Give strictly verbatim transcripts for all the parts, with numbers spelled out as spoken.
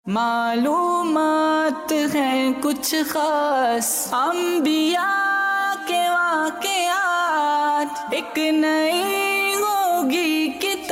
معلومات ہیں کچھ خاص انبیاء کے واقعات، ایک نئی ہوگی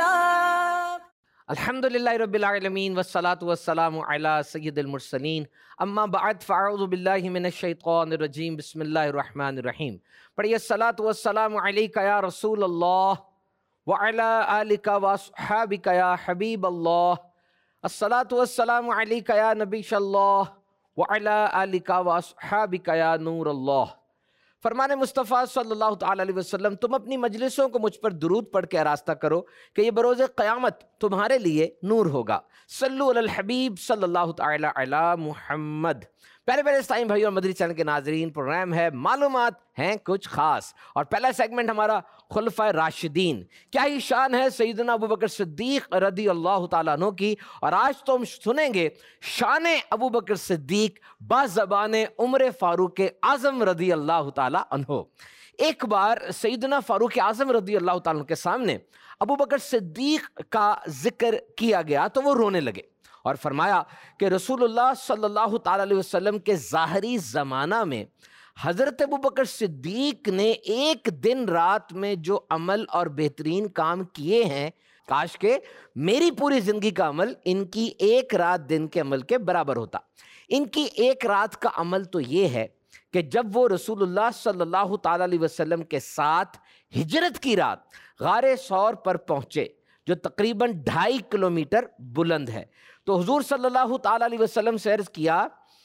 کتاب۔ الحمدللہ رب العالمین والصلاة والسلام علی سید المرسلین، اما بعد فاعوذ باللہ من الشیطان الرجیم، بسم اللہ الرحمن الرحیم۔ پڑھیے الصلاة والسلام علیکہ یا رسول اللہ وعلی آلکہ واصحابکہ یا حبیب اللہ، الصلاة والسلام علیکہ یا نبی اللہ وعلی آلکہ واصحابکہ یا نور اللہ۔ فرمان مصطفیٰ صلی اللہ تعالیٰ علیہ وسلم، تم اپنی مجلسوں کو مجھ پر درود پڑھ کے آراستہ کرو کہ یہ بروز قیامت تمہارے لیے نور ہوگا۔ صلو علی الحبیب صلی اللہ تعالیٰ علی محمد۔ پہلے پہلے اسلامی بھائی اور مدری چینل کے ناظرین، پروگرام ہے معلومات ہیں کچھ خاص، اور پہلا سیگمنٹ ہمارا خلفائے راشدین۔ کیا ہی شان ہے سیدنا ابوبکر صدیق رضی اللہ تعالیٰ عنہ کی، اور آج تو ہم سنیں گے شان ابوبکر صدیق بازبان عمر فاروق اعظم رضی اللہ تعالیٰ عنہ۔ ایک بار سیدنا فاروق اعظم رضی اللہ تعالیٰ عنہ کے سامنے ابوبکر صدیق کا ذکر کیا گیا تو وہ رونے لگے اور فرمایا کہ رسول اللہ صلی اللہ تعالیٰ علیہ وسلم کے ظاہری زمانہ میں حضرت ابوبکر صدیق نے ایک دن رات میں جو عمل اور بہترین کام کیے ہیں، کاش کہ میری پوری زندگی کا عمل ان کی ایک رات دن کے عمل کے برابر ہوتا۔ ان کی ایک رات کا عمل تو یہ ہے کہ جب وہ رسول اللہ صلی اللہ تعالیٰ علیہ وسلم کے ساتھ ہجرت کی رات غار ثور پر پہنچے، جو تقریباً ڈھائی کلومیٹر بلند ہے، تو حضور صلی اللہ تعالیٰ علیہ وسلم سے عرض کیا،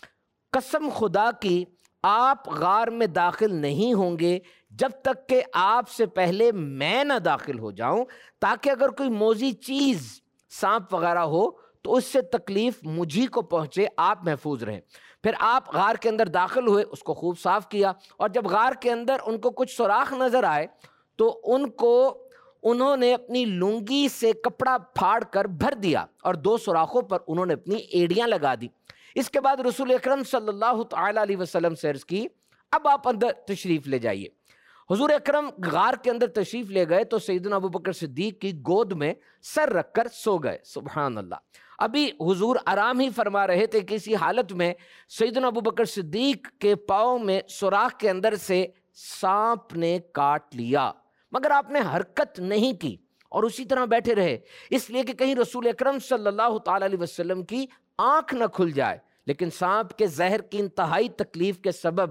قسم خدا کی آپ غار میں داخل نہیں ہوں گے جب تک کہ آپ سے پہلے میں نہ داخل ہو جاؤں، تاکہ اگر کوئی موذی چیز سانپ وغیرہ ہو تو اس سے تکلیف مجھی کو پہنچے، آپ محفوظ رہیں۔ پھر آپ غار کے اندر داخل ہوئے، اس کو خوب صاف کیا، اور جب غار کے اندر ان کو کچھ سوراخ نظر آئے تو ان کو انہوں نے اپنی لنگی سے کپڑا پھاڑ کر بھر دیا، اور دو سوراخوں پر انہوں نے اپنی ایڑیاں لگا دی۔ اس کے بعد رسول اکرم صلی اللہ تعالیٰ علیہ وسلم سے عرض کی، اب آپ اندر تشریف لے جائیے۔ حضور اکرم غار کے اندر تشریف لے گئے تو سیدنا ابوبکر صدیق کی گود میں سر رکھ کر سو گئے۔ سبحان اللہ۔ ابھی حضور آرام ہی فرما رہے تھے کہ اسی حالت میں سیدنا ابوبکر صدیق کے پاؤں میں سوراخ کے اندر سے سانپ نے کاٹ لیا، مگر آپ نے حرکت نہیں کی اور اسی طرح بیٹھے رہے، اس لیے کہ کہیں رسول اکرم صلی اللہ تعالیٰ علیہ وسلم کی آنکھ نہ کھل جائے۔ لیکن سانپ کے زہر کی انتہائی تکلیف کے سبب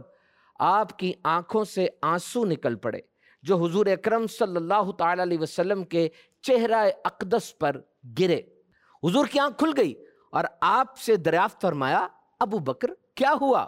آپ کی آنکھوں سے آنسو نکل پڑے، جو حضور اکرم صلی اللہ تعالیٰ علیہ وسلم کے چہرہ اقدس پر گرے۔ حضور کی آنکھ کھل گئی اور آپ سے دریافت فرمایا، ابو بکر کیا ہوا؟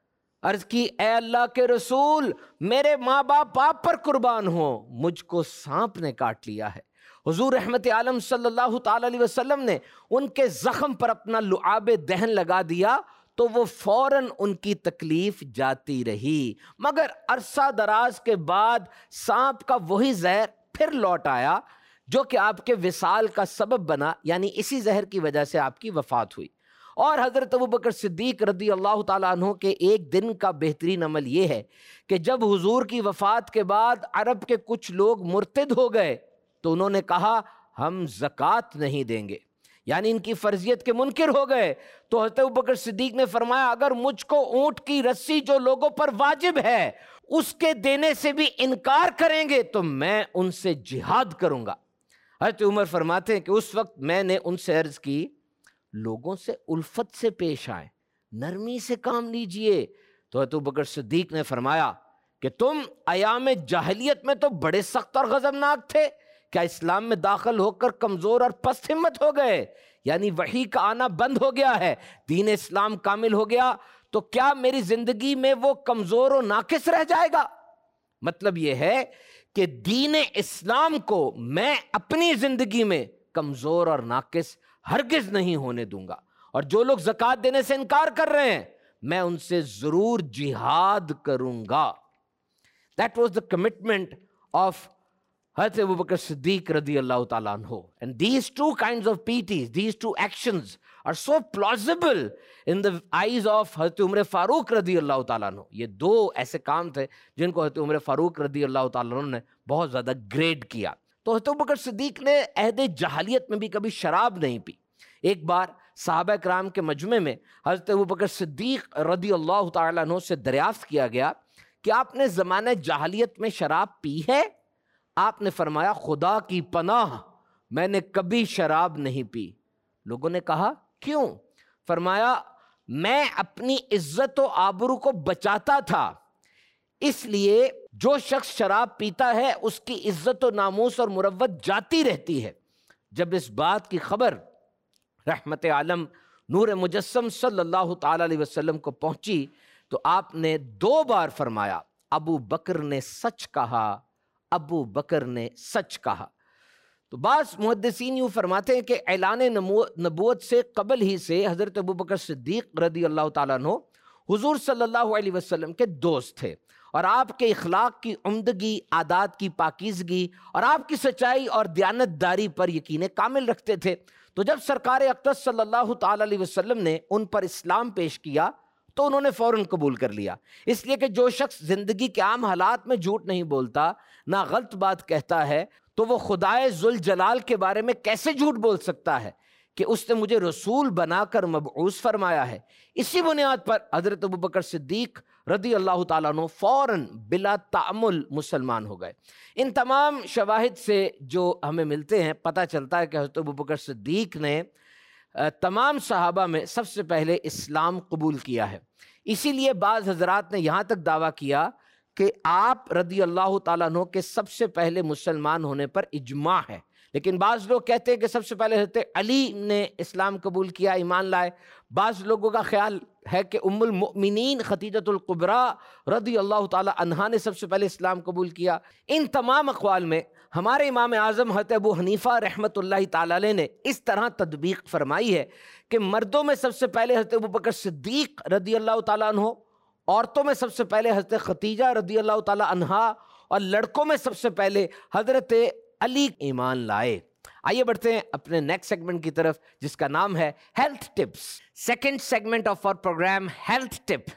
عرض کی، اے اللہ کے رسول، میرے ماں باپ آپ پر قربان ہوں، مجھ کو سانپ نے کاٹ لیا ہے۔ حضور رحمت عالم صلی اللہ تعالیٰ علیہ وسلم نے ان کے زخم پر اپنا لعاب دہن لگا دیا تو وہ فوراً ان کی تکلیف جاتی رہی، مگر عرصہ دراز کے بعد سانپ کا وہی زہر پھر لوٹ آیا جو کہ آپ کے وصال کا سبب بنا، یعنی اسی زہر کی وجہ سے آپ کی وفات ہوئی۔ اور حضرت ابوبکر صدیق رضی اللہ تعالیٰ عنہ کے ایک دن کا بہترین عمل یہ ہے کہ جب حضور کی وفات کے بعد عرب کے کچھ لوگ مرتد ہو گئے تو انہوں نے کہا ہم زکوٰۃ نہیں دیں گے، یعنی ان کی فرضیت کے منکر ہو گئے، تو حضرت ابوبکر صدیق نے فرمایا، اگر مجھ کو اونٹ کی رسی جو لوگوں پر واجب ہے اس کے دینے سے بھی انکار کریں گے تو میں ان سے جہاد کروں گا۔ حضرت عمر فرماتے ہیں کہ اس وقت میں نے ان سے عرض کی، لوگوں سے الفت سے پیش آئیں، نرمی سے کام لیجئے۔ تو حضرت ابوبکر صدیق نے فرمایا کہ تم ایام جاہلیت میں تو بڑے سخت اور غضبناک تھے، کیا اسلام میں داخل ہو کر کمزور اور پست ہمت ہو گئے؟ یعنی وحی کا آنا بند ہو گیا ہے، دین اسلام کامل ہو گیا، تو کیا میری زندگی میں وہ کمزور و ناقص رہ جائے گا؟ مطلب یہ ہے کہ دین اسلام کو میں اپنی زندگی میں کمزور اور ناقص ہرگز نہیں ہونے دوں گا، اور جو لوگ زکوٰۃ دینے سے انکار کر رہے ہیں میں ان سے ضرور جہاد کروں گا۔ That was the commitment of حضرت ابوبکر صدیق رضی اللہ تعالیٰ عنہ. And these two kinds of P Ts, these two actions are so plausible in the eyes of حضرت عمر فاروق رضی اللہ تعالیٰ عنہ. یہ دو ایسے کام تھے جن کو حضرت عمر فاروق رضی اللہ تعالیٰ عنہ نے بہت زیادہ گریڈ کیا. تو حضرت ابوبکر صدیق نے عہد جاہلیت میں بھی کبھی شراب نہیں پی. ایک بار صحابہ کرام کے مجمع میں حضرت ابوبکر صدیق رضی اللہ تعالیٰ عنہ سے دریافت کیا گیا کہ آپ نے زمانہ جاہلیت میں شراب پی ہے؟ آپ نے فرمایا خدا کی پناہ میں نے کبھی شراب نہیں پی۔ لوگوں نے کہا کیوں؟ فرمایا میں اپنی عزت و آبرو کو بچاتا تھا، اس لیے جو شخص شراب پیتا ہے اس کی عزت و ناموس اور مروت جاتی رہتی ہے۔ جب اس بات کی خبر رحمت عالم نور مجسم صلی اللہ تعالی علیہ وسلم کو پہنچی تو آپ نے دو بار فرمایا ابو بکر نے سچ کہا، ابو بکر نے سچ کہا۔ تو بعض محدثین یوں فرماتے ہیں کہ اعلان نبوت سے قبل ہی سے حضرت ابوبکر صدیق رضی اللہ تعالیٰ عنہ حضور صلی اللہ علیہ وسلم کے دوست تھے، اور آپ کے اخلاق کی عمدگی، عادات کی پاکیزگی اور آپ کی سچائی اور دیانت داری پر یقین کامل رکھتے تھے۔ تو جب سرکار اقدس صلی اللہ تعالی علیہ وسلم نے ان پر اسلام پیش کیا تو انہوں نے فوراً قبول کر لیا، اس لیے کہ جو شخص زندگی کے عام حالات میں جھوٹ نہیں بولتا، نہ غلط بات کہتا ہے، تو وہ خدائے ذوالجلال کے بارے میں کیسے جھوٹ بول سکتا ہے کہ اس نے مجھے رسول بنا کر مبعوث فرمایا ہے۔ اسی بنیاد پر حضرت ابوبکر صدیق رضی اللہ تعالیٰ عنہ فوراً بلا تعمل مسلمان ہو گئے۔ ان تمام شواہد سے جو ہمیں ملتے ہیں پتہ چلتا ہے کہ حضرت ابوبکر صدیق نے تمام صحابہ میں سب سے پہلے اسلام قبول کیا ہے۔ اسی لیے بعض حضرات نے یہاں تک دعویٰ کیا کہ آپ رضی اللہ تعالیٰ عنہ کے سب سے پہلے مسلمان ہونے پر اجماع ہے، لیکن بعض لوگ کہتے ہیں کہ سب سے پہلے حضرت علی نے اسلام قبول کیا، ایمان لائے۔ بعض لوگوں کا خیال ہے کہ ام المؤمنین خدیجۃ الکبریٰ رضی اللہ تعالیٰ عنہا نے سب سے پہلے اسلام قبول کیا۔ ان تمام اقوال میں ہمارے امام اعظم حضرت ابو حنیفہ رحمۃ اللہ تعالیٰ علیہ نے اس طرح تطبیق فرمائی ہے کہ مردوں میں سب سے پہلے حضرت ابوبکر صدیق رضی اللہ تعالیٰ عنہ، عورتوں میں سب سے پہلے حضرت خدیجہ رضی اللہ تعالیٰ عنہا، اور لڑکوں میں سب سے پہلے حضرت علی ایمان لائے۔ آئیے بڑھتے ہیں اپنے نیکسٹ سیگمنٹ کی طرف جس کا نام ہے health tips. Second segment of our programme health tip,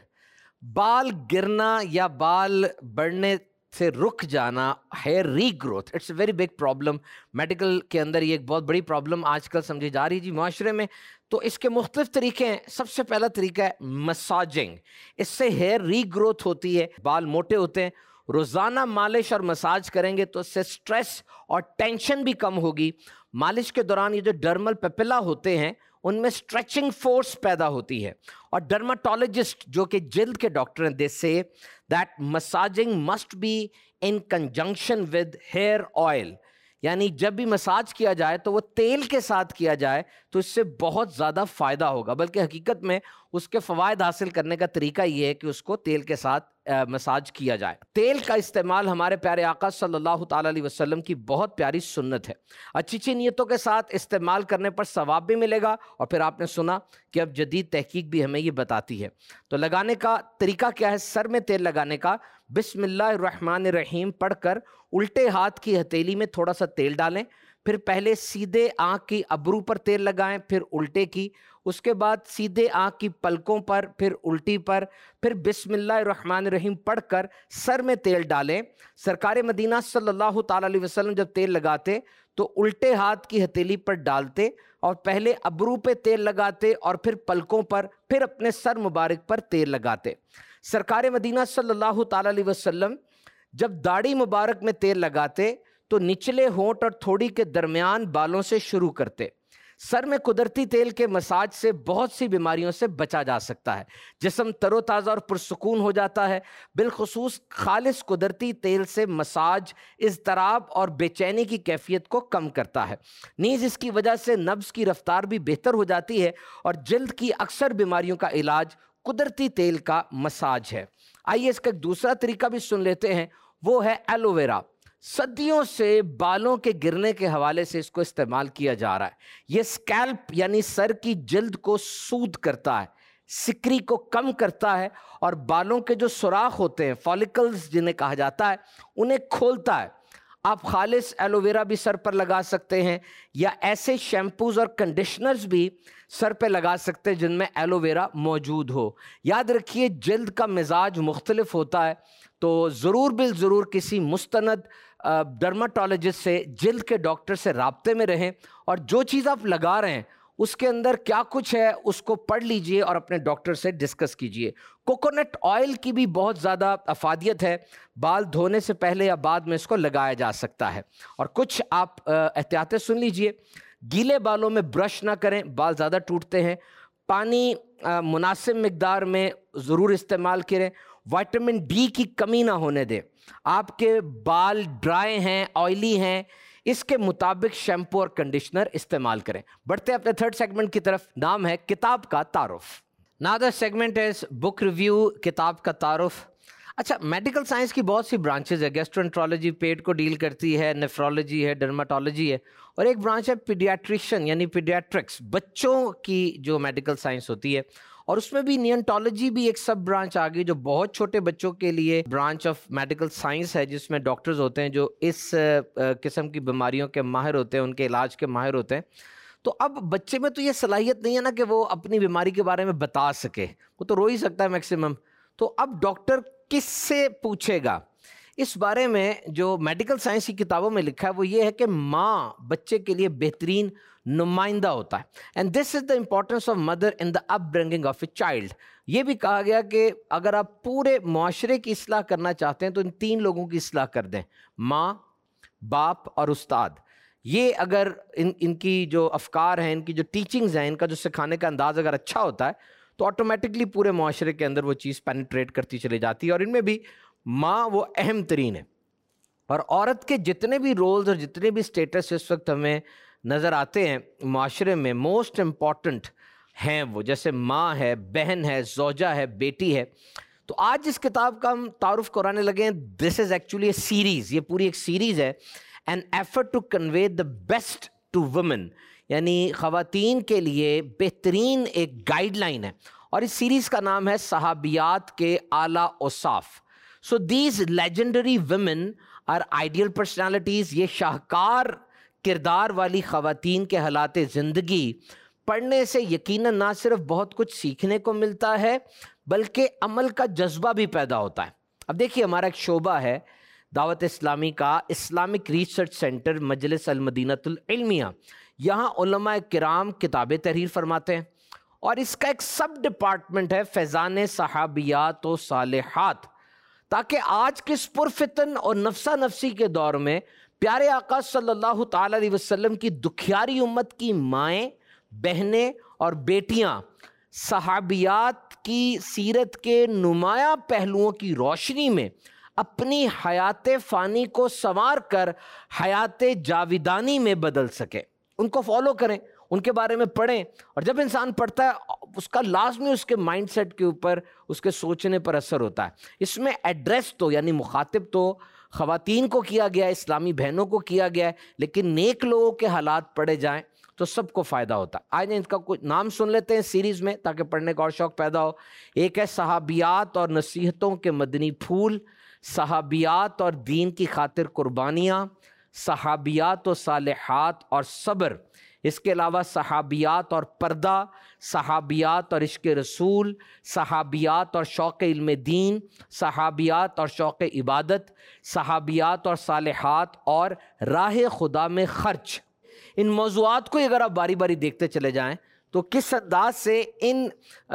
بال گرنا یا بال بڑھنے سے رک جانا، hair regrowth, it's a very big problem. Medical کے اندر یہ ایک بہت بڑی پرابلم آج کل سمجھی جا رہی ہے جی معاشرے میں۔ تو اس کے مختلف طریقے ہیں۔ سب سے پہلا طریقہ ہے مساجنگ، اس سے ہیئر ری گروتھ ہوتی ہے، بال موٹے ہوتے ہیں۔ روزانہ مالش اور مساج کریں گے تو اس سے سٹریس اور ٹینشن بھی کم ہوگی۔ مالش کے دوران یہ جو ڈرمل پیپلا ہوتے ہیں ان میں اسٹریچنگ فورس پیدا ہوتی ہے، اور ڈرماٹولوجسٹ جو کہ جلد کے ڈاکٹر ہیں they say that massaging must be in conjunction with hair oil, یعنی جب بھی مساج کیا جائے تو وہ تیل کے ساتھ کیا جائے تو اس سے بہت زیادہ فائدہ ہوگا، بلکہ حقیقت میں اس کے فوائد حاصل کرنے کا طریقہ یہ ہے کہ اس کو تیل کے ساتھ مساج کیا جائے۔ تیل کا استعمال ہمارے پیارے آقا صلی اللہ تعالیٰ علیہ وسلم کی بہت پیاری سنت ہے۔ اچھی اچھی نیتوں کے ساتھ استعمال کرنے پر ثواب بھی ملے گا، اور پھر آپ نے سنا کہ اب جدید تحقیق بھی ہمیں یہ بتاتی ہے۔ تو لگانے کا طریقہ کیا ہے؟ سر میں تیل لگانے کا بسم اللہ الرحمن الرحیم پڑھ کر الٹے ہاتھ کی ہتھیلی میں تھوڑا سا تیل ڈالیں، پھر پہلے سیدھے آنکھ کی ابرو پر تیل لگائیں، پھر الٹے کی، اس کے بعد سیدھے آنکھ کی پلکوں پر، پھر الٹی پر، پھر بسم اللہ الرحمن الرحیم پڑھ کر سر میں تیل ڈالیں۔ سرکار مدینہ صلی اللہ تعالیٰ علیہ وسلم جب تیل لگاتے تو الٹے ہاتھ کی ہتھیلی پر ڈالتے اور پہلے ابرو پہ تیل لگاتے اور پھر پلکوں پر، پھر اپنے سر مبارک پر تیل لگاتے۔ سرکار مدینہ صلی اللہ تعالیٰ علیہ وسلم جب داڑھی مبارک میں تیل لگاتے تو نچلے ہونٹ اور تھوڑی کے درمیان بالوں سے شروع کرتے۔ سر میں قدرتی تیل کے مساج سے بہت سی بیماریوں سے بچا جا سکتا ہے، جسم تر و تازہ اور پرسکون ہو جاتا ہے۔ بالخصوص خالص قدرتی تیل سے مساج اضطراب اور بے چینی کی کیفیت کو کم کرتا ہے، نیز اس کی وجہ سے نبض کی رفتار بھی بہتر ہو جاتی ہے، اور جلد کی اکثر بیماریوں کا علاج قدرتی تیل کا مساج ہے۔ آئیے اس کا ایک دوسرا طریقہ بھی سن لیتے ہیں، وہ ہے ایلوویرا۔ صدیوں سے بالوں کے گرنے کے حوالے سے اس کو استعمال کیا جا رہا ہے۔ یہ سکیلپ یعنی سر کی جلد کو سود کرتا ہے، سکری کو کم کرتا ہے، اور بالوں کے جو سوراخ ہوتے ہیں فالیکلز جنہیں کہا جاتا ہے انہیں کھولتا ہے۔ آپ خالص ایلوویرا بھی سر پر لگا سکتے ہیں، یا ایسے شیمپوز اور کنڈیشنرز بھی سر پہ لگا سکتے ہیں جن میں ایلوویرا موجود ہو۔ یاد رکھیے جلد کا مزاج مختلف ہوتا ہے، تو ضرور بالضرور کسی مستند ڈرماٹولوجسٹ سے، جلد کے ڈاکٹر سے رابطے میں رہیں، اور جو چیز آپ لگا رہے ہیں اس کے اندر کیا کچھ ہے اس کو پڑھ لیجئے اور اپنے ڈاکٹر سے ڈسکس کیجئے۔ کوکونٹ آئل کی بھی بہت زیادہ افادیت ہے، بال دھونے سے پہلے یا بعد میں اس کو لگایا جا سکتا ہے۔ اور کچھ آپ احتیاطیں سن لیجئے، گیلے بالوں میں برش نہ کریں، بال زیادہ ٹوٹتے ہیں۔ پانی مناسب مقدار میں ضرور استعمال کریں۔ وائٹامن ڈی کی کمی نہ ہونے دیں۔ آپ کے بال ڈرائی ہیں، آئلی ہیں، اس کے مطابق شیمپو اور کنڈیشنر استعمال کریں۔ بڑھتے ہیں اپنے تھرڈ سیگمنٹ کی طرف، نام ہے کتاب کا تعارف۔ نادر سیگمنٹ از بک ریویو، کتاب کا تعارف۔ اچھا، میڈیکل سائنس کی بہت سی برانچز ہے، گیسٹرونٹرولوجی پیٹ کو ڈیل کرتی ہے، نیفرولوجی ہے، ڈرماٹولوجی ہے، اور ایک برانچ ہے پیڈیاٹریشن یعنی پیڈیاٹرکس، بچوں کی جو میڈیکل سائنس ہوتی ہے، اور اس میں بھی نیونٹولوجی بھی ایک سب برانچ آ گئی جو بہت چھوٹے بچوں کے لیے برانچ آف میڈیکل سائنس ہے، جس میں ڈاکٹرز ہوتے ہیں جو اس قسم کی بیماریوں کے ماہر ہوتے ہیں، ان کے علاج کے ماہر ہوتے ہیں۔ تو اب بچے میں تو یہ صلاحیت نہیں ہے نا کہ وہ اپنی بیماری کے بارے میں بتا سکے، وہ تو رو ہی سکتا ہے میکسیمم۔ تو اب ڈاکٹر کس سے پوچھے گا؟ اس بارے میں جو میڈیکل سائنس کی کتابوں میں لکھا ہے وہ یہ ہے کہ ماں بچے کے لیے بہترین نمائندہ ہوتا ہے، and this is the importance of mother in the upbringing of a child. یہ بھی کہا گیا کہ اگر آپ پورے معاشرے کی اصلاح کرنا چاہتے ہیں تو ان تین لوگوں کی اصلاح کر دیں، ماں، باپ اور استاد۔ یہ اگر ان ان کی جو افکار ہیں، ان کی جو ٹیچنگز ہیں، ان کا جو سکھانے کا انداز اگر اچھا ہوتا ہے تو آٹومیٹکلی پورے معاشرے کے اندر وہ چیز پینیٹریٹ کرتی چلی جاتی ہے، اور ان میں بھی ماں وہ اہم ترین ہے۔ اور عورت کے جتنے بھی رولز اور جتنے بھی سٹیٹس اس وقت ہمیں نظر آتے ہیں معاشرے میں، موسٹ امپورٹنٹ ہیں وہ، جیسے ماں ہے، بہن ہے، زوجہ ہے، بیٹی ہے۔ تو آج اس کتاب کا ہم تعارف کرانے لگے ہیں۔ دس از ایکچولی اے سیریز، یہ پوری ایک سیریز ہے، an effort to convey the best to woman, یعنی خواتین کے لیے بہترین ایک گائیڈ لائن ہے، اور اس سیریز کا نام ہے صحابیات کے اعلیٰ اوصاف۔ So these legendary women are ideal personalities, یہ شاہکار کردار والی خواتین کے حالات زندگی پڑھنے سے یقیناً نہ صرف بہت کچھ سیکھنے کو ملتا ہے بلکہ عمل کا جذبہ بھی پیدا ہوتا ہے۔ اب دیکھیے، ہمارا ایک شعبہ ہے دعوت اسلامی کا، اسلامک ریسرچ سینٹر مجلس المدینۃ العلمیہ۔ یہاں علماء کرام کتابیں تحریر فرماتے ہیں، اور اس کا ایک سب ڈپارٹمنٹ ہے فیضان صحابیات و صالحات، تاکہ آج کے اس پرفتن اور نفسا نفسی کے دور میں پیارے آقا صلی اللہ تعالی علیہ وسلم کی دکھیاری امت کی مائیں، بہنیں اور بیٹیاں صحابیات کی سیرت کے نمایاں پہلوؤں کی روشنی میں اپنی حیات فانی کو سنوار کر حیات جاویدانی میں بدل سکے۔ ان کو فالو کریں، ان کے بارے میں پڑھیں، اور جب انسان پڑھتا ہے اس کا لازمی اس کے مائنڈ سیٹ کے اوپر، اس کے سوچنے پر اثر ہوتا ہے۔ اس میں ایڈریس تو یعنی مخاطب تو خواتین کو کیا گیا ہے، اسلامی بہنوں کو کیا گیا ہے، لیکن نیک لوگوں کے حالات پڑھے جائیں تو سب کو فائدہ ہوتا ہے۔ آج ان کا کچھ نام سن لیتے ہیں سیریز میں تاکہ پڑھنے کا اور شوق پیدا ہو۔ ایک ہے صحابیات اور نصیحتوں کے مدنی پھول، صحابیات اور دین کی خاطر قربانیاں، صحابیات و صالحات اور صبر، اس کے علاوہ صحابیات اور پردہ، صحابیات اور عشق رسول، صحابیات اور شوق علم دین، صحابیات اور شوق عبادت، صحابیات اور صالحات اور راہ خدا میں خرچ۔ ان موضوعات کو اگر آپ باری باری دیکھتے چلے جائیں تو کس انداز سے ان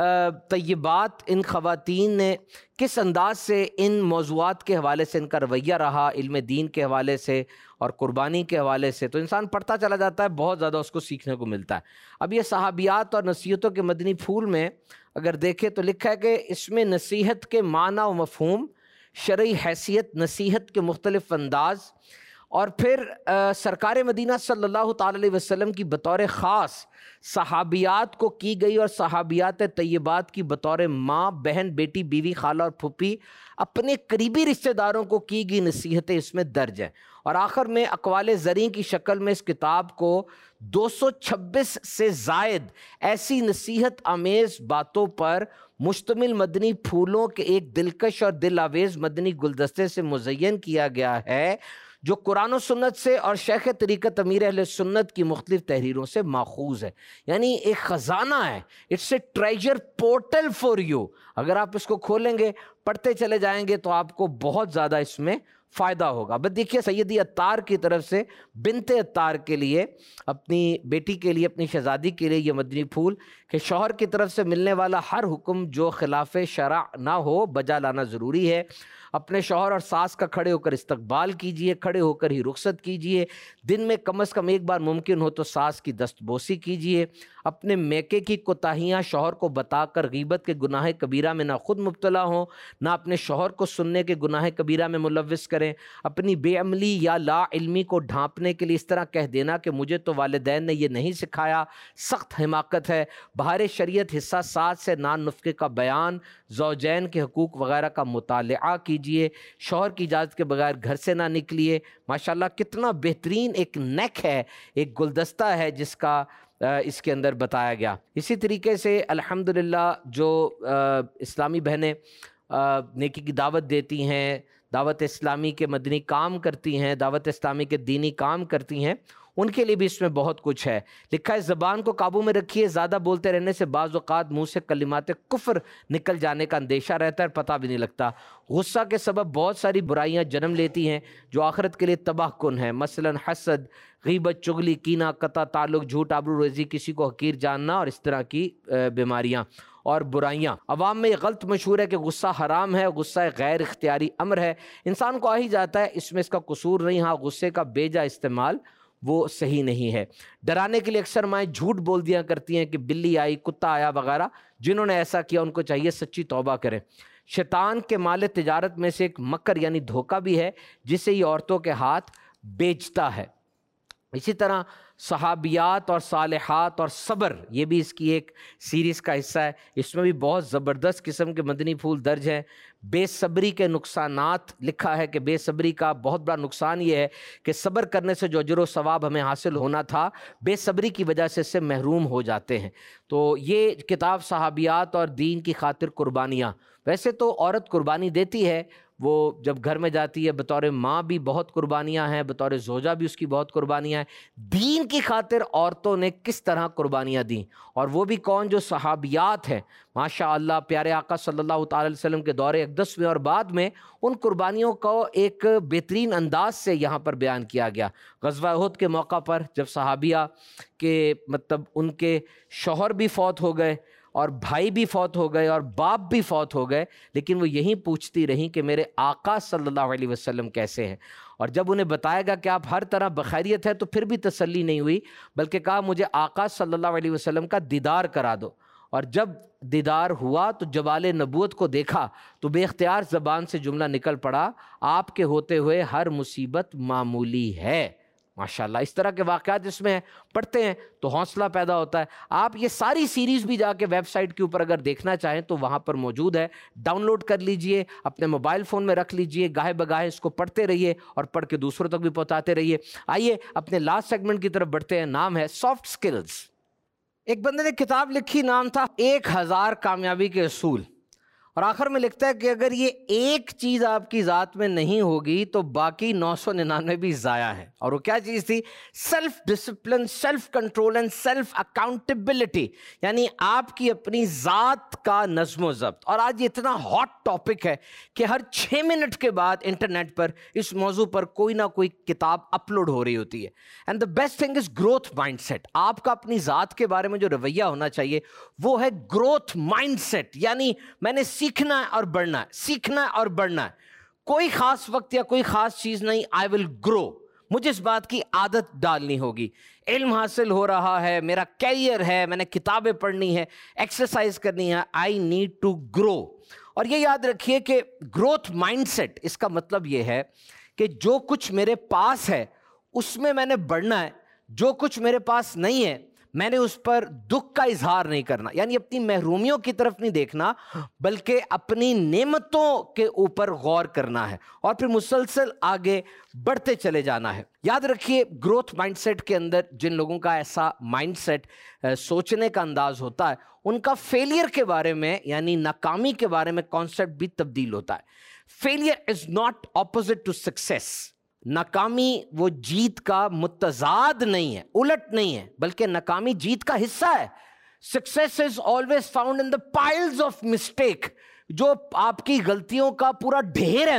طیبات، ان خواتین نے کس انداز سے ان موضوعات کے حوالے سے ان کا رویہ رہا، علم دین کے حوالے سے اور قربانی کے حوالے سے، تو انسان پڑھتا چلا جاتا ہے، بہت زیادہ اس کو سیکھنے کو ملتا ہے۔ اب یہ صحابیات اور نصیحتوں کے مدنی پھول میں اگر دیکھیں تو لکھا ہے کہ اس میں نصیحت کے معنی و مفہوم، شرعی حیثیت نصیحت کے مختلف انداز، اور پھر سرکار مدینہ صلی اللہ تعالی علیہ وسلم کی بطور خاص صحابیات کو کی گئی اور صحابیات طیبات کی بطور ماں، بہن، بیٹی، بیوی، خالہ اور پھوپھی اپنے قریبی رشتہ داروں کو کی گئی نصیحتیں اس میں درج ہیں۔ اور آخر میں اقوال زریں کی شکل میں اس کتاب کو دو سو چھبیس سے زائد ایسی نصیحت آمیز باتوں پر مشتمل مدنی پھولوں کے ایک دلکش اور دل آویز مدنی گلدستے سے مزین کیا گیا ہے، جو قرآن و سنت سے اور شیخ طریقت امیر اہل سنت کی مختلف تحریروں سے ماخوذ ہے۔ یعنی ایک خزانہ ہے، it's a treasure portal for you. اگر آپ اس کو کھولیں گے، پڑھتے چلے جائیں گے تو آپ کو بہت زیادہ اس میں فائدہ ہوگا۔ بس دیکھیے سیدی عطار کی طرف سے بنت عطار کے لیے، اپنی بیٹی کے لیے، اپنی شہزادی کے لیے یہ مدنی پھول کہ شوہر کی طرف سے ملنے والا ہر حکم جو خلاف شرع نہ ہو بجا لانا ضروری ہے۔ اپنے شوہر اور ساس کا کھڑے ہو کر استقبال کیجئے، کھڑے ہو کر ہی رخصت کیجئے، دن میں کم از کم ایک بار ممکن ہو تو ساس کی دست بوسی کیجئے، اپنے میکے کی کوتاہیاں شوہر کو بتا کر غیبت کے گناہ کبیرہ میں نہ خود مبتلا ہوں، نہ اپنے شوہر کو سننے کے گناہ کبیرہ میں ملوث کریں۔ اپنی بے عملی یا لا علمی کو ڈھانپنے کے لیے اس طرح کہہ دینا کہ مجھے تو والدین نے یہ نہیں سکھایا، سخت حماقت ہے۔ بہار شریعت حصہ سات سے نان نفقے کا بیان، زوجین کے حقوق وغیرہ کا مطالعہ کیجئے، شوہر کی اجازت کے بغیر گھر سے نہ نکلیے۔ ماشاءاللہ کتنا بہترین ایک نیک ہے، ایک گلدستہ ہے جس کا اس کے اندر بتایا گیا۔ اسی طریقے سے الحمدللہ جو اسلامی بہنیں نیکی کی دعوت دیتی ہیں، دعوت اسلامی کے مدنی کام کرتی ہیں، دعوت اسلامی کے دینی کام کرتی ہیں، ان کے لیے بھی اس میں بہت کچھ ہے۔ لکھا ہے زبان کو قابو میں رکھیے، زیادہ بولتے رہنے سے بعض اوقات منہ سے کلمات کفر نکل جانے کا اندیشہ رہتا ہے، پتہ بھی نہیں لگتا۔ غصہ کے سبب بہت ساری برائیاں جنم لیتی ہیں جو آخرت کے لیے تباہ کن ہیں، مثلا حسد، غیبت، چغلی، کینہ، قطع تعلق، جھوٹ، آبرو ریزی، کسی کو حقیر جاننا اور اس طرح کی بیماریاں اور برائیاں۔ عوام میں یہ غلط مشہور ہے کہ غصہ حرام ہے، غصہ غیر اختیاری امر ہے، انسان کو آ ہی جاتا ہے، اس میں اس کا قصور نہیں۔ ہاں غصے کا بے جا استعمال وہ صحیح نہیں ہے۔ ڈرانے کے لیے اکثر مائیں جھوٹ بول دیا کرتی ہیں کہ بلی آئی، کتا آیا وغیرہ، جنہوں نے ایسا کیا ان کو چاہیے سچی توبہ کریں۔ شیطان کے مال تجارت میں سے ایک مکر یعنی دھوکہ بھی ہے جسے یہ عورتوں کے ہاتھ بیچتا ہے۔ اسی طرح صحابیات اور صالحات اور صبر، یہ بھی اس کی ایک سیریز کا حصہ ہے، اس میں بھی بہت زبردست قسم کے مدنی پھول درج ہیں۔ بے صبری کے نقصانات، لکھا ہے کہ بے صبری کا بہت بڑا نقصان یہ ہے کہ صبر کرنے سے جو اجر و ثواب ہمیں حاصل ہونا تھا بے صبری کی وجہ سے اس سے محروم ہو جاتے ہیں۔ تو یہ کتاب صحابیات اور دین کی خاطر قربانیاں، ویسے تو عورت قربانی دیتی ہے، وہ جب گھر میں جاتی ہے بطور ماں بھی بہت قربانیاں ہیں، بطور زوجہ بھی اس کی بہت قربانیاں ہیں۔ دین کی خاطر عورتوں نے کس طرح قربانیاں دیں، اور وہ بھی کون؟ جو صحابیات ہیں۔ ماشاء اللہ پیارے آقا صلی اللہ تعالی علیہ وسلم کے دور اقدس میں اور بعد میں ان قربانیوں کو ایک بہترین انداز سے یہاں پر بیان کیا گیا۔ غزوہ احد کے موقع پر جب صحابیہ کے مطلب ان کے شوہر بھی فوت ہو گئے اور بھائی بھی فوت ہو گئے اور باپ بھی فوت ہو گئے، لیکن وہ یہی پوچھتی رہیں کہ میرے آقا صلی اللہ علیہ وسلم کیسے ہیں، اور جب انہیں بتایا گیا کہ آپ ہر طرح بخیریت ہے تو پھر بھی تسلی نہیں ہوئی، بلکہ کہا مجھے آقا صلی اللہ علیہ وسلم کا دیدار کرا دو۔ اور جب دیدار ہوا تو جمال نبوت کو دیکھا تو بے اختیار زبان سے جملہ نکل پڑا، آپ کے ہوتے ہوئے ہر مصیبت معمولی ہے۔ ماشاءاللہ اس طرح کے واقعات اس میں پڑھتے ہیں تو حوصلہ پیدا ہوتا ہے۔ آپ یہ ساری سیریز بھی جا کے ویب سائٹ کے اوپر اگر دیکھنا چاہیں تو وہاں پر موجود ہے، ڈاؤن لوڈ کر لیجئے، اپنے موبائل فون میں رکھ لیجئے، گاہے بگاہے اس کو پڑھتے رہیے اور پڑھ کے دوسروں تک بھی پہنچاتے رہیے۔ آئیے اپنے لاسٹ سیگمنٹ کی طرف بڑھتے ہیں، نام ہے سافٹ سکلز۔ ایک بندے نے کتاب لکھی، نام تھا ایک ہزار کامیابی کے اصول، اور آخر میں لکھتا ہے کہ اگر یہ ایک چیز آپ کی ذات میں نہیں ہوگی تو باقی نو سو ننانوے بھی ضائع ہے۔ اور وہ کیا چیز تھی؟ Self discipline, self control and self accountability, یعنی آپ کی اپنی ذات کا نظم و ضبط۔ اور آج یہ اتنا ہاٹ ٹاپک ہے کہ ہر چھ منٹ کے بعد انٹرنیٹ پر اس موضوع پر کوئی نہ کوئی کتاب اپلوڈ ہو رہی ہوتی ہے۔ And the best thing is growth mindset. آپ کا اپنی ذات کے بارے میں جو رویہ ہونا چاہیے وہ ہے گروتھ مائنڈ سیٹ، یعنی میں نے سیکھنا ہے اور بڑھنا ہے، سیکھنا ہے اور بڑھنا ہے، کوئی خاص وقت یا کوئی خاص چیز نہیں، آئی ول گرو۔ مجھے اس بات کی عادت ڈالنی ہوگی، علم حاصل ہو رہا ہے، میرا کیریئر ہے، میں نے کتابیں پڑھنی ہے، ایکسرسائز کرنی ہے، آئی نیڈ ٹو گرو۔ اور یہ یاد رکھیے کہ گروتھ مائنڈ سیٹ، اس کا مطلب یہ ہے کہ جو کچھ میرے پاس ہے اس میں میں نے بڑھنا ہے، جو کچھ میرے پاس نہیں ہے میں نے اس پر دکھ کا اظہار نہیں کرنا، یعنی اپنی محرومیوں کی طرف نہیں دیکھنا بلکہ اپنی نعمتوں کے اوپر غور کرنا ہے اور پھر مسلسل آگے بڑھتے چلے جانا ہے۔ یاد رکھیے گروتھ مائنڈ سیٹ کے اندر جن لوگوں کا ایسا مائنڈ سیٹ سوچنے کا انداز ہوتا ہے ان کا فیلئر کے بارے میں یعنی ناکامی کے بارے میں کانسیپٹ بھی تبدیل ہوتا ہے۔ Failure is not opposite to success, ناکامی وہ جیت کا متضاد نہیں ہے، الٹ نہیں ہے، بلکہ ناکامی جیت کا حصہ ہے۔ Success is always found in the piles of mistake, جو آپ کی غلطیوں کا پورا ڈھیر ہے نا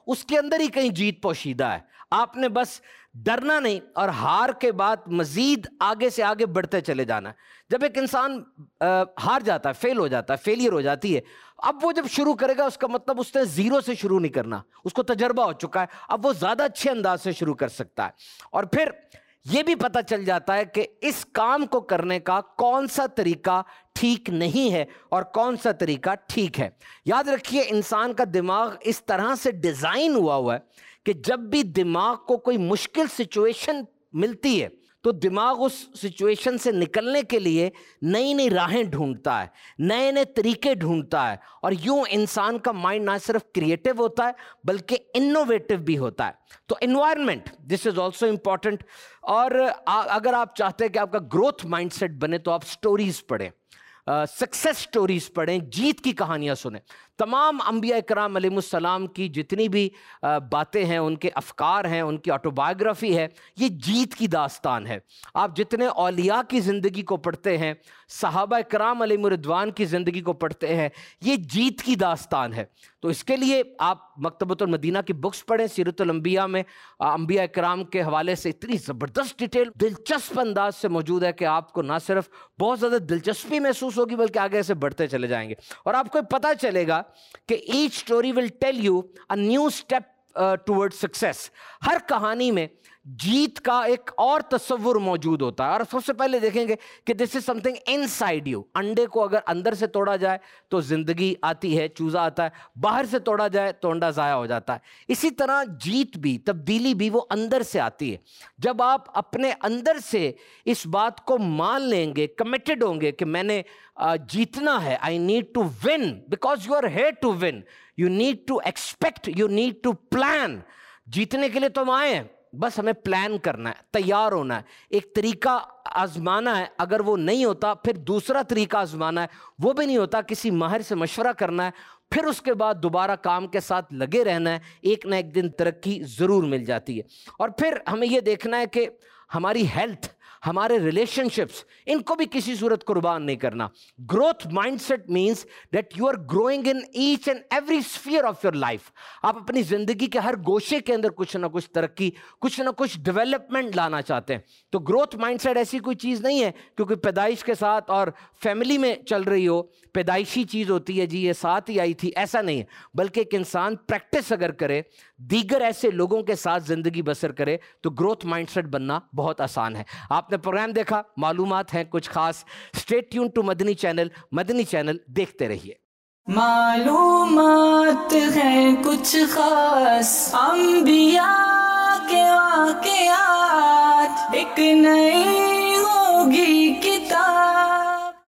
اس کے اندر ہی کہیں جیت پوشیدہ ہے. آپ نے بس ڈرنا نہیں اور ہار کے بعد مزید آگے سے آگے بڑھتے چلے جانا ہے. جب ایک انسان ہار جاتا ہے، فیل ہو جاتا ہے، فیلئر ہو جاتی ہے، اب وہ جب شروع کرے گا اس کا مطلب اس نے زیرو سے شروع نہیں کرنا، اس کو تجربہ ہو چکا ہے، اب وہ زیادہ اچھے انداز سے شروع کر سکتا ہے. اور پھر یہ بھی پتہ چل جاتا ہے کہ اس کام کو کرنے کا کون سا طریقہ ٹھیک نہیں ہے اور کون سا طریقہ ٹھیک ہے. یاد رکھیے انسان کا دماغ اس طرح سے ڈیزائن ہوا ہوا ہے کہ جب بھی دماغ کو کوئی مشکل سچویشن ملتی ہے تو دماغ اس سچویشن سے نکلنے کے لیے نئی نئی راہیں ڈھونڈتا ہے، نئے نئے طریقے ڈھونڈتا ہے، اور یوں انسان کا مائنڈ نہ صرف کریٹو ہوتا ہے بلکہ انوویٹو بھی ہوتا ہے. تو environment this is also important. اور اگر آپ چاہتے ہیں کہ آپ کا گروتھ مائنڈ سیٹ بنے تو آپ سٹوریز پڑھیں، سکسیس سٹوریز پڑھیں، جیت کی کہانیاں سنیں. تمام انبیاء اکرام علیہ السلام کی جتنی بھی باتیں ہیں، ان کے افکار ہیں، ان کی آٹوبایوگرافی ہے، یہ جیت کی داستان ہے. آپ جتنے اولیاء کی زندگی کو پڑھتے ہیں، صحابہ اکرام علیہ الرضوان کی زندگی کو پڑھتے ہیں، یہ جیت کی داستان ہے. تو اس کے لیے آپ مکتبۃ المدینہ کی بکس پڑھیں. سیرت الانبیاء میں انبیاء اکرام کے حوالے سے اتنی زبردست ڈیٹیل دلچسپ انداز سے موجود ہے کہ آپ کو نہ صرف بہت زیادہ دلچسپی محسوس ہوگی بلکہ آگے سے بڑھتے چلے جائیں گے، اور آپ کو پتہ چلے گا کہ each story will tell you a new step toward success. ہر کہانی میں جیت کا ایک اور تصور موجود ہوتا ہے. اور سب سے پہلے دیکھیں گے کہ this is something inside you. انڈے کو اگر اندر سے توڑا جائے تو زندگی آتی ہے، چوزا آتا ہے، باہر سے توڑا جائے تو انڈا ضائع ہو جاتا ہے. اسی طرح جیت بھی، تبدیلی بھی وہ اندر سے آتی ہے. جب آپ اپنے اندر سے اس بات کو مان لیں گے، کمیٹڈ ہوں گے کہ میں نے جیتنا ہے، I need to win because you are here to win, you need to expect, you need to plan. جیتنے کے لیے تم آئے ہیں، بس ہمیں پلان کرنا ہے، تیار ہونا ہے، ایک طریقہ آزمانا ہے. اگر وہ نہیں ہوتا پھر دوسرا طریقہ آزمانا ہے، وہ بھی نہیں ہوتا کسی ماہر سے مشورہ کرنا ہے، پھر اس کے بعد دوبارہ کام کے ساتھ لگے رہنا ہے. ایک نہ ایک دن ترقی ضرور مل جاتی ہے. اور پھر ہمیں یہ دیکھنا ہے کہ ہماری ہیلتھ، ہمارے ریلیشن شپس، ان کو بھی کسی صورت قربان نہیں کرنا. Growth mindset means that you are growing in each and every sphere of your life. آپ اپنی زندگی کے ہر گوشے کے اندر کچھ نہ کچھ ترقی، کچھ نہ کچھ ڈیولپمنٹ لانا چاہتے ہیں. تو گروتھ مائنڈ سیٹ ایسی کوئی چیز نہیں ہے کیونکہ پیدائش کے ساتھ اور فیملی میں چل رہی ہو، پیدائشی چیز ہوتی ہے جی یہ ساتھ ہی آئی تھی، ایسا نہیں ہے. بلکہ ایک انسان پریکٹس اگر کرے، دیگر ایسے لوگوں کے ساتھ زندگی بسر کرے تو گروتھ مائنڈ سیٹ بننا بہت آسان ہے. آپ نے پروگرام دیکھا، معلومات ہیں کچھ خاص. Stay tune to Madani channel. Madani channel دیکھتے رہیے. معلومات ہیں کچھ خاص، انبیاء کے واقعات، ایک نئی ہوگی کتاب.